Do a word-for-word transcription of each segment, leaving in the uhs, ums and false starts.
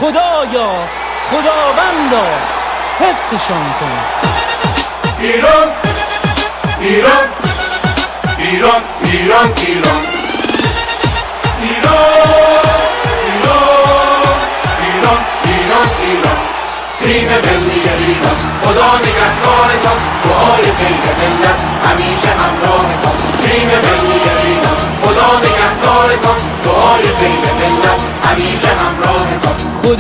خدایا خداوندا حفظشان کن. ایران ایران ایران ایران ایران ایران ایران ایران تیم ملی ایران خدا نگهدارتان، دعای خیر ملت همیشه همراهتان. تیم ملی ایران خدا نگهدارتان، دعای خیر ملت همیشه همراهتان.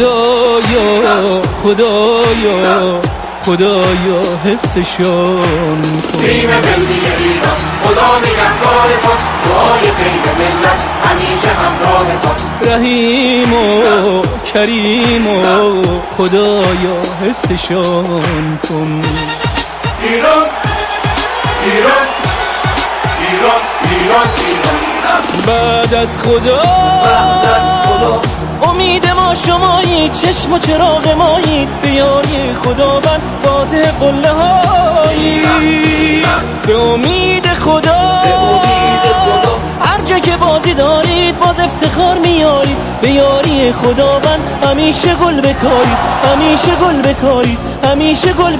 خدایا خدایا خدایا حفظشان کن. تیم ملی ایران خدا نگهدارتان، دعای خیر ملت همیشه همراهتان. رحیم و کریم و خدایا حفظشان کن. ایران ایران ایران ایران ایران بعد از خدا بعد از خدا امید ما شمایید، چشم و چراغ مایید، به یاری خداوند فاتح قله هایی. به امید خدا به امید خدا هر جا که بازی دارید باز افتخار میارید، به یاری خداوند همیشه گل بکارید، همیشه گل بکارید، همیشه گل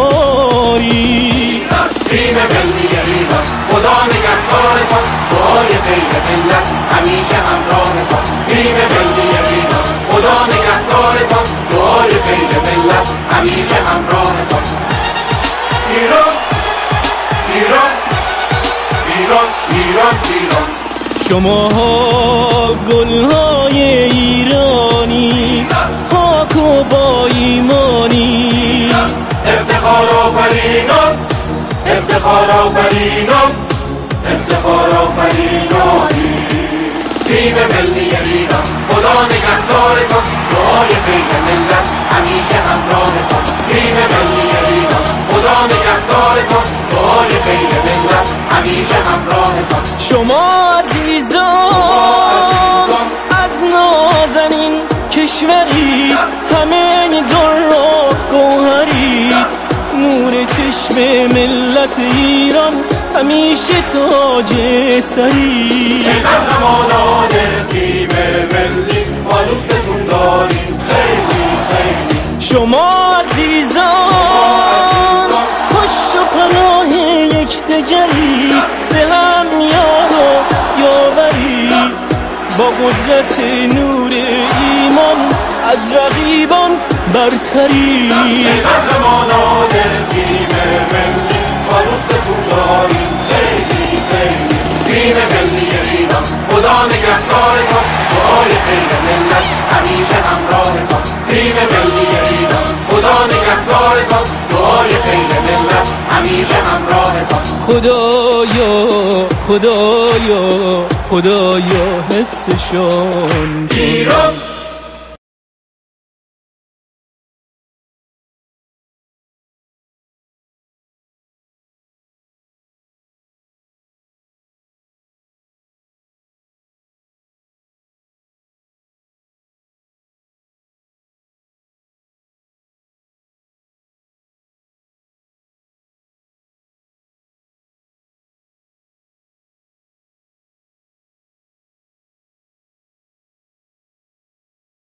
بکارید. تیم ملی ایران خدا نگهدارتان، دعای خیر ملت همیشه همراهتان. تیم ملی ایران خدا نگهدارتان، دعای خیر ملت همیشه همراهتان. ایران ایران ایران ایران ایران شماها گلهای ایرانی، پاک و با ایمانی، افتخار آفرینان افتخار آفرینان افتخار آفرینانی. تیم ملی ایران خدا نگهدارتان، دعای خیر ملت همیشه همراهتان. تیم ملی ایران خدا نگهدارتان، دعای خیر ملت همیشه همراهتان. شما عزیزان از نازنین کشورید، همه در را گوهرید، نور چشم ملت ایران همیشه تاج سرید. ای قهرمانان تیم ملی ما دوستتون داریم خیلی خیلی. شما عزیزان پشت و پناه یکدیگرید، به هم یار و یاورید، با قدرت نور ایمان از رقیبان برترید. ای قهرمانان تیم ملی ما دوستتون داریم خیلی خیلی. تیم ملی ایران خدا نگهدارتان، دعای خیر ملت همیشه همراهتان. تیم ملی ایران خدا نگهدارتان، دعای خیر ملت همیشه همراهتان. خدایا خدایا خدایا حفظشان کن. ایران